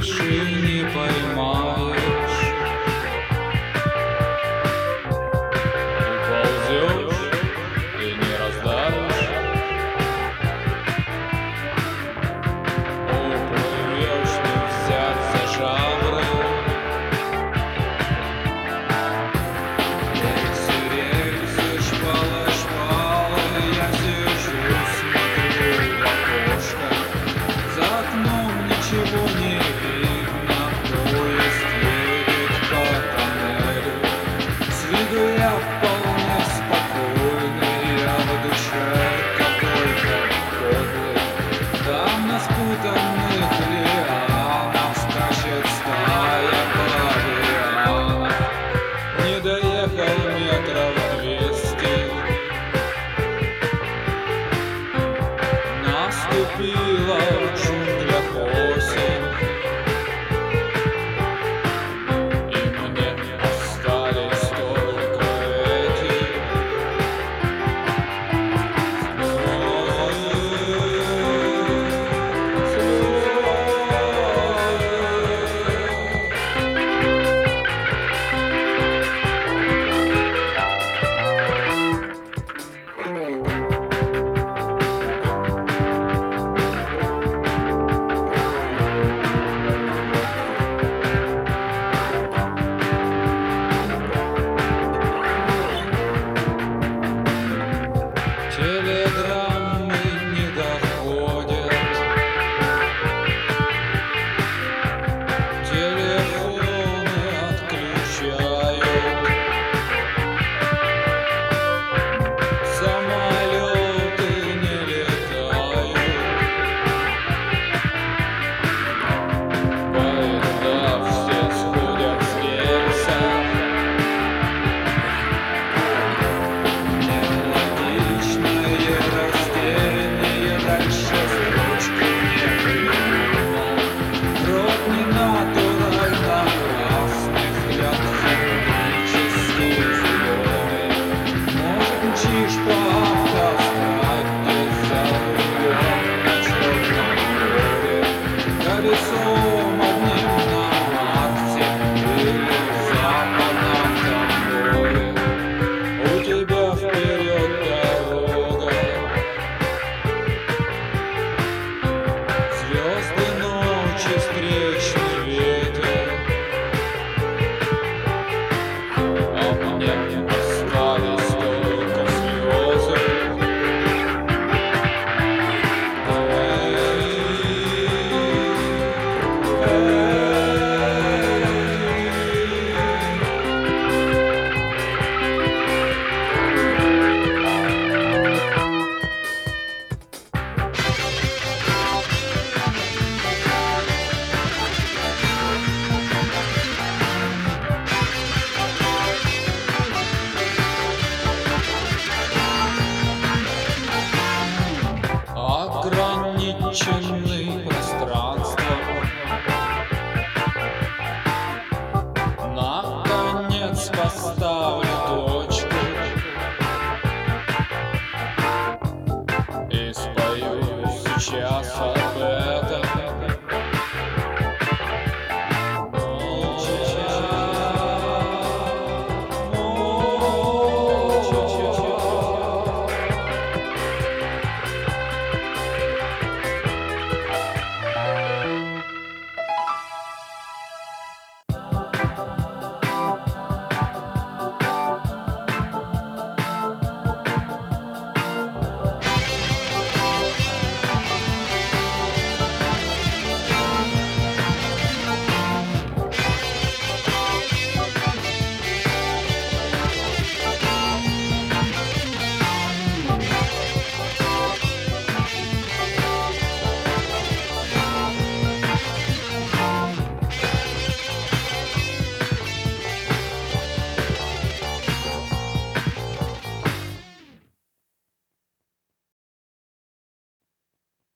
мыши не поймаешь. Уползешь и не раздавишь. Уплывешь не взять за жабры. Рельсы, шпалы, я сижу, смотрю в окошко. За окном ничего не видно, поезд едет по тоннелю. С виду я вполне спокойный, я в душе какой-то подлый. Там на спутанных лианах скачет стая павианов. Не доехал метров 200, наступила в джунглях осень, и мне остались только эти телеграммы не доходят, телефоны отключают, самолеты не летают, поезда все сходят с рельса. Мелодичное растение дальше строчку не придумал. Рот не натурально красный, взгляд химический зеленый. Может, мчишь по автостраде за рулем на Черном море, колесом